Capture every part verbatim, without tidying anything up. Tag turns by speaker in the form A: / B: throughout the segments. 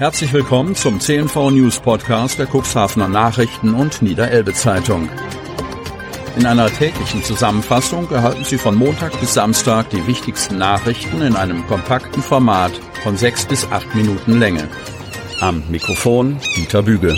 A: Herzlich willkommen zum C N V News Podcast der Cuxhavener Nachrichten und Niederelbe Zeitung. In einer täglichen Zusammenfassung erhalten Sie von Montag bis Samstag die wichtigsten Nachrichten in einem kompakten Format von sechs bis acht Minuten Länge. Am Mikrofon Dieter Büge.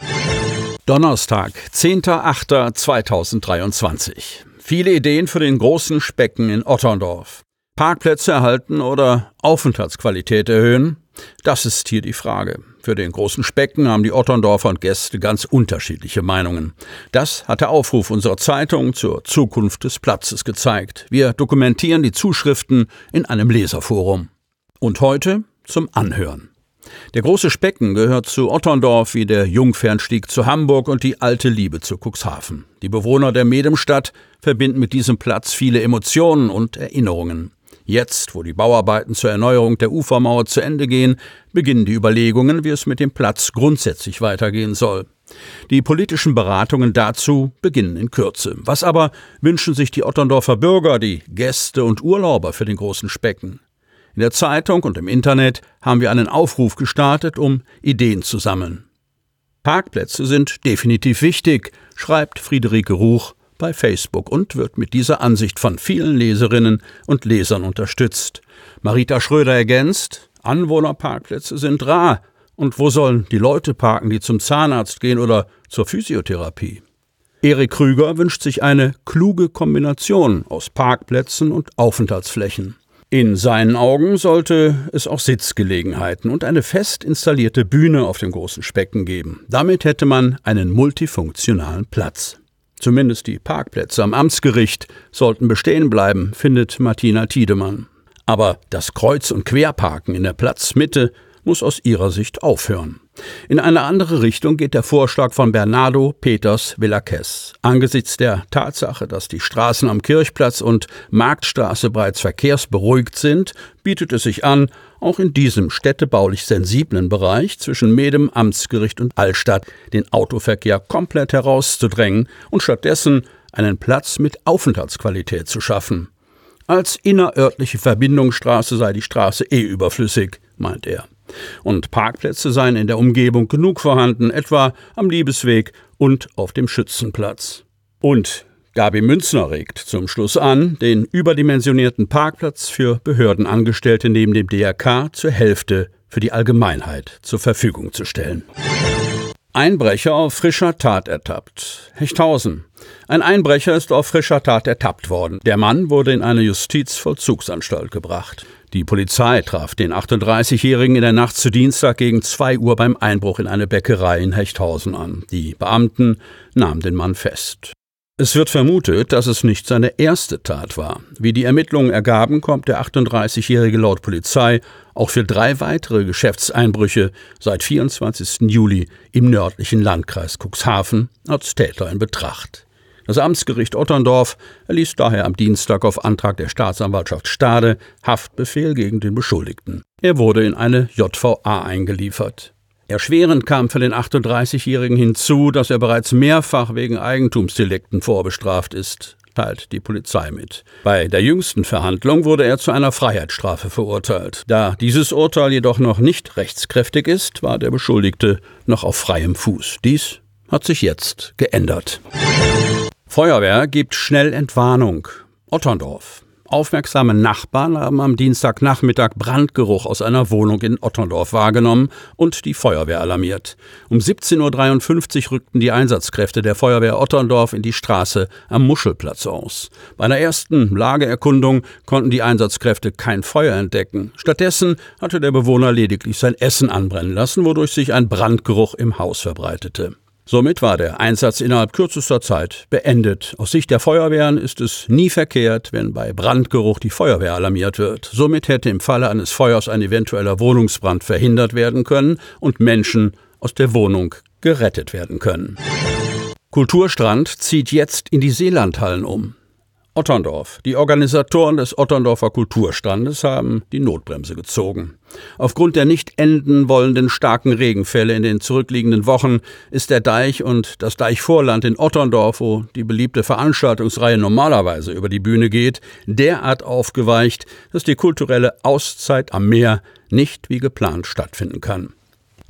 A: Donnerstag, zehnter achter zweitausenddreiundzwanzig. Viele Ideen für den großen Specken in Otterndorf. Parkplätze erhalten oder Aufenthaltsqualität erhöhen? Das ist hier die Frage. Für den großen Specken haben die Otterndorfer und Gäste ganz unterschiedliche Meinungen. Das hat der Aufruf unserer Zeitung zur Zukunft des Platzes gezeigt. Wir dokumentieren die Zuschriften in einem Leserforum. Und heute zum Anhören. Der große Specken gehört zu Otterndorf wie der Jungfernstieg zu Hamburg und die alte Liebe zu Cuxhaven. Die Bewohner der Medemstadt verbinden mit diesem Platz viele Emotionen und Erinnerungen. Jetzt, wo die Bauarbeiten zur Erneuerung der Ufermauer zu Ende gehen, beginnen die Überlegungen, wie es mit dem Platz grundsätzlich weitergehen soll. Die politischen Beratungen dazu beginnen in Kürze. Was aber wünschen sich die Otterndorfer Bürger, die Gäste und Urlauber für den großen Specken? In der Zeitung und im Internet haben wir einen Aufruf gestartet, um Ideen zu sammeln. Parkplätze sind definitiv wichtig, schreibt Friederike Ruch bei Facebook und wird mit dieser Ansicht von vielen Leserinnen und Lesern unterstützt. Marita Schröder ergänzt, Anwohnerparkplätze sind rar. Und wo sollen die Leute parken, die zum Zahnarzt gehen oder zur Physiotherapie? Erik Krüger wünscht sich eine kluge Kombination aus Parkplätzen und Aufenthaltsflächen. In seinen Augen sollte es auch Sitzgelegenheiten und eine fest installierte Bühne auf dem großen Specken geben. Damit hätte man einen multifunktionalen Platz. Zumindest die Parkplätze am Amtsgericht sollten bestehen bleiben, findet Martina Tiedemann. Aber das Kreuz- und Querparken in der Platzmitte muss aus ihrer Sicht aufhören. In eine andere Richtung geht der Vorschlag von Bernardo Peters Villaques. Angesichts der Tatsache, dass die Straßen am Kirchplatz und Marktstraße bereits verkehrsberuhigt sind, bietet es sich an, auch in diesem städtebaulich sensiblen Bereich zwischen Medem, Amtsgericht und Altstadt den Autoverkehr komplett herauszudrängen und stattdessen einen Platz mit Aufenthaltsqualität zu schaffen. Als innerörtliche Verbindungsstraße sei die Straße eh überflüssig, meint er. Und Parkplätze seien in der Umgebung genug vorhanden, etwa am Liebesweg und auf dem Schützenplatz. Und Gabi Münzner regt zum Schluss an, den überdimensionierten Parkplatz für Behördenangestellte neben dem D R K zur Hälfte für die Allgemeinheit zur Verfügung zu stellen. Einbrecher auf frischer Tat ertappt. Hechthausen. Ein Einbrecher ist auf frischer Tat ertappt worden. Der Mann wurde in eine Justizvollzugsanstalt gebracht. Die Polizei traf den achtunddreißigjährigen in der Nacht zu Dienstag gegen zwei Uhr beim Einbruch in eine Bäckerei in Hechthausen an. Die Beamten nahmen den Mann fest. Es wird vermutet, dass es nicht seine erste Tat war. Wie die Ermittlungen ergaben, kommt der achtunddreißigjährige laut Polizei auch für drei weitere Geschäftseinbrüche seit vierundzwanzigsten Juli im nördlichen Landkreis Cuxhaven als Täter in Betracht. Das Amtsgericht Otterndorf erließ daher am Dienstag auf Antrag der Staatsanwaltschaft Stade Haftbefehl gegen den Beschuldigten. Er wurde in eine J V A eingeliefert. Erschwerend kam für den achtunddreißigjährigen hinzu, dass er bereits mehrfach wegen Eigentumsdelikten vorbestraft ist, teilt die Polizei mit. Bei der jüngsten Verhandlung wurde er zu einer Freiheitsstrafe verurteilt. Da dieses Urteil jedoch noch nicht rechtskräftig ist, war der Beschuldigte noch auf freiem Fuß. Dies hat sich jetzt geändert. Feuerwehr gibt schnell Entwarnung. Otterndorf. Aufmerksame Nachbarn haben am Dienstagnachmittag Brandgeruch aus einer Wohnung in Otterndorf wahrgenommen und die Feuerwehr alarmiert. Um siebzehn Uhr dreiundfünfzig rückten die Einsatzkräfte der Feuerwehr Otterndorf in die Straße am Muschelplatz aus. Bei einer ersten Lageerkundung konnten die Einsatzkräfte kein Feuer entdecken. Stattdessen hatte der Bewohner lediglich sein Essen anbrennen lassen, wodurch sich ein Brandgeruch im Haus verbreitete. Somit war der Einsatz innerhalb kürzester Zeit beendet. Aus Sicht der Feuerwehren ist es nie verkehrt, wenn bei Brandgeruch die Feuerwehr alarmiert wird. Somit hätte im Falle eines Feuers ein eventueller Wohnungsbrand verhindert werden können und Menschen aus der Wohnung gerettet werden können. Kulturstrand zieht jetzt in die Seelandhallen um. Otterndorf. Die Organisatoren des Otterndorfer Kulturstrandes haben die Notbremse gezogen. Aufgrund der nicht enden wollenden starken Regenfälle in den zurückliegenden Wochen ist der Deich und das Deichvorland in Otterndorf, wo die beliebte Veranstaltungsreihe normalerweise über die Bühne geht, derart aufgeweicht, dass die kulturelle Auszeit am Meer nicht wie geplant stattfinden kann.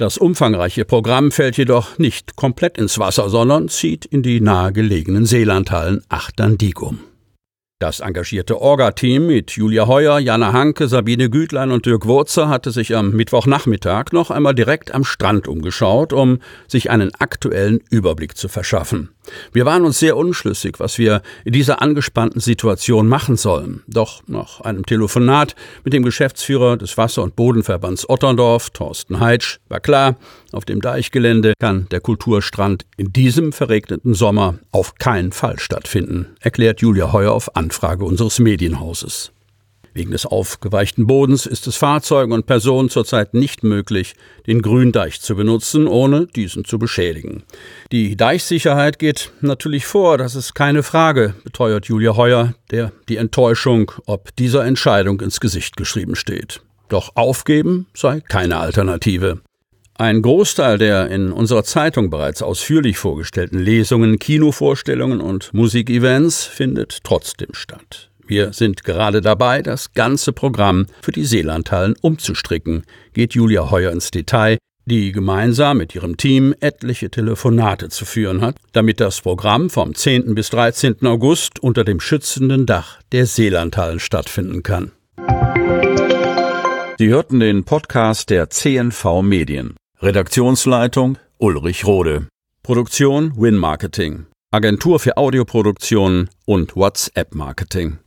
A: Das umfangreiche Programm fällt jedoch nicht komplett ins Wasser, sondern zieht in die nahegelegenen Seelandhallen Achterndiek. Das engagierte Orga-Team mit Julia Heuer, Jana Hanke, Sabine Gütlein und Dirk Wurzer hatte sich am Mittwochnachmittag noch einmal direkt am Strand umgeschaut, um sich einen aktuellen Überblick zu verschaffen. Wir waren uns sehr unschlüssig, was wir in dieser angespannten Situation machen sollen. Doch nach einem Telefonat mit dem Geschäftsführer des Wasser- und Bodenverbands Otterndorf, Thorsten Heitsch, war klar, auf dem Deichgelände kann der Kulturstrand in diesem verregneten Sommer auf keinen Fall stattfinden, erklärt Julia Heuer auf Anfrage unseres Medienhauses. Wegen des aufgeweichten Bodens ist es Fahrzeugen und Personen zurzeit nicht möglich, den Gründeich zu benutzen, ohne diesen zu beschädigen. Die Deichsicherheit geht natürlich vor, das ist keine Frage, beteuert Julia Heuer, der die Enttäuschung ob dieser Entscheidung ins Gesicht geschrieben steht. Doch aufgeben sei keine Alternative. Ein Großteil der in unserer Zeitung bereits ausführlich vorgestellten Lesungen, Kinovorstellungen und Musikevents findet trotzdem statt. Wir sind gerade dabei, das ganze Programm für die Seelandhallen umzustricken, geht Julia Heuer ins Detail, die gemeinsam mit ihrem Team etliche Telefonate zu führen hat, damit das Programm vom zehnten bis dreizehnten August unter dem schützenden Dach der Seelandhallen stattfinden kann. Sie hörten den Podcast der C N V Medien. Redaktionsleitung Ulrich Rode. Produktion Win Marketing. Agentur für Audioproduktion und WhatsApp Marketing.